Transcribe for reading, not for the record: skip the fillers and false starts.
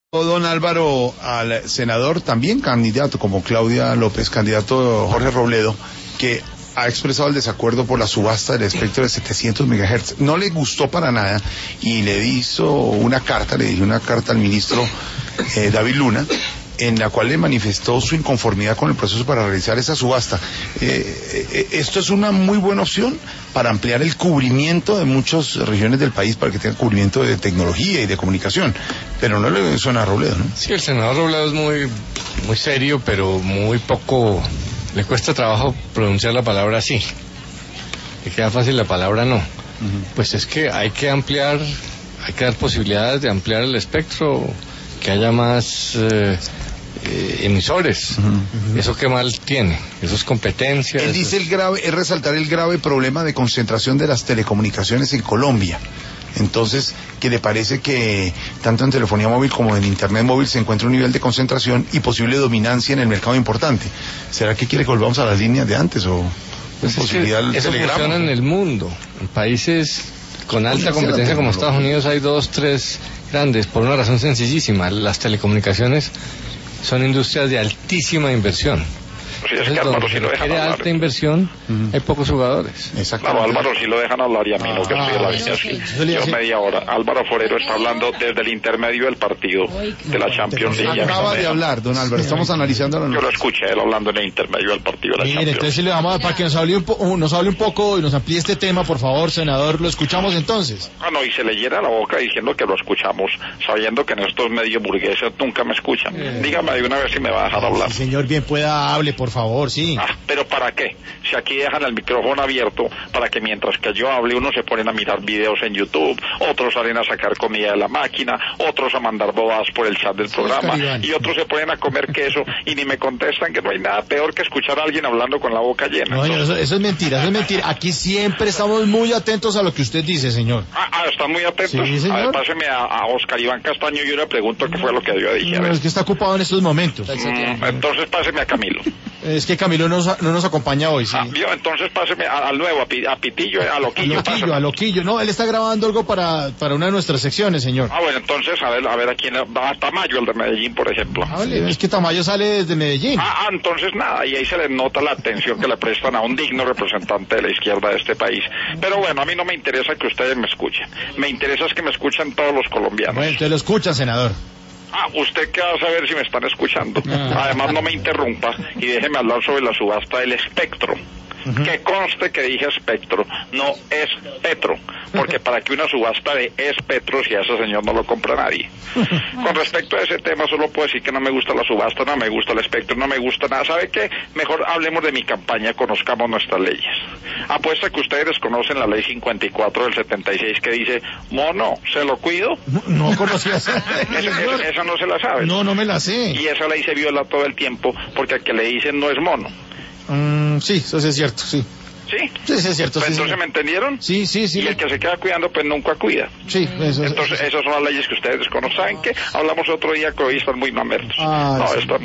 Don Álvaro al senador, también candidato como Claudia López, candidato Jorge Robledo, que ha expresado el desacuerdo por la subasta del espectro de 700 MHz. No le gustó para nada y le dirigió una carta al ministro David Luna, en la cual le manifestó su inconformidad con el proceso para realizar esa subasta. Esto es una muy buena opción para ampliar el cubrimiento de muchas regiones del país, para que tengan cubrimiento de tecnología y de comunicación, pero no le suena a Robledo, ¿no? Sí, el senador Robledo es muy serio, pero muy poco, le cuesta trabajo pronunciar la palabra así, le queda fácil la palabra no. Pues es que hay que ampliar, hay que dar posibilidades de ampliar el espectro, que haya más emisores. Eso qué mal tiene, eso es competencia. Él dice es resaltar el grave problema de concentración de las telecomunicaciones en Colombia. Entonces, que le parece que tanto en telefonía móvil como en internet móvil se encuentra un nivel de concentración y posible dominancia en el mercado importante. ¿Será que quiere que volvamos a las líneas de antes o pues posibilidad del eso telegrama? Funciona en el mundo, en países con alta competencia como Estados Unidos hay 2, 3 grandes, por una razón sencillísima: las telecomunicaciones son industrias de altísima inversión. Sí, es que Álvaro sí lo dejan hablar. Alta inversión, hay pocos jugadores. Claro, Álvaro sí lo dejan hablar y a mí no, que estoy en la línea así. Yo media hora. Álvaro Forero está hablando desde el intermedio del partido de la Champions League. Acaba de hablar, don Álvaro, estamos analizando la noticia. Yo lo escuché él hablando en el intermedio del partido de la Champions. Entonces sí le vamos a dar para que nos hable un poco y nos amplíe este tema, por favor, senador. Lo escuchamos entonces. No, y se le llena la boca diciendo que lo escuchamos, sabiendo que en estos medios burgueses nunca me escuchan. Dígame de una vez si me va a dejar hablar. Sí, señor, bien pueda, hable, por favor, sí. ¿Pero para qué? Si aquí dejan el micrófono abierto para que mientras que yo hable unos se ponen a mirar videos en YouTube, otros salen a sacar comida de la máquina, otros a mandar bobadas por el chat del programa y otros se ponen a comer queso y ni me contestan, que no hay nada peor que escuchar a alguien hablando con la boca llena. No, eso es mentira, eso es mentira. Aquí siempre estamos muy atentos a lo que usted dice, señor. ¿Están muy atentos? Sí, señor. A ver, páseme a Oscar Iván Castaño y yo le pregunto qué fue lo que yo dije. No, es que está ocupado en estos momentos. Entonces páseme a Camilo. Es que Camilo no nos acompaña hoy, sí. Entonces páseme al nuevo, a Pitillo, a Loquillo. A Loquillo, no, él está grabando algo para una de nuestras secciones, señor. Bueno, entonces, a ver a quién va, a Tamayo, el de Medellín, por ejemplo. Es que Tamayo sale desde Medellín. Entonces nada, y ahí se les nota la atención que le prestan a un digno representante de la izquierda de este país. Pero bueno, a mí no me interesa que ustedes me escuchen, me interesa es que me escuchen todos los colombianos. Bueno, usted lo escucha, senador. ¿Usted qué va a saber si me están escuchando? Además, no me interrumpa y déjeme hablar sobre la subasta del espectro. Que conste que dije espectro, no es Petro, porque para que una subasta de es Petro, si a ese señor no lo compra nadie. Con respecto a ese tema, solo puedo decir que no me gusta la subasta, no me gusta el espectro, no me gusta nada. ¿Sabe qué? Mejor hablemos de mi campaña, conozcamos nuestras leyes. Apuesta que ustedes desconocen la ley 54 del 76 que dice, mono, ¿se lo cuido? No conocía esa. Esa no se la sabe. No me la sé. Y esa ley se viola todo el tiempo, porque al que le dicen no es mono. Sí, eso sí es cierto, sí. ¿Sí? Sí, es cierto. Pues sí, entonces, ¿me entendieron? Sí. Y el que se queda cuidando, pues nunca cuida. Sí, eso. Entonces, esas son las leyes que ustedes desconocen. ¿Saben qué? Hablamos otro día que hoy están muy mamertos. No,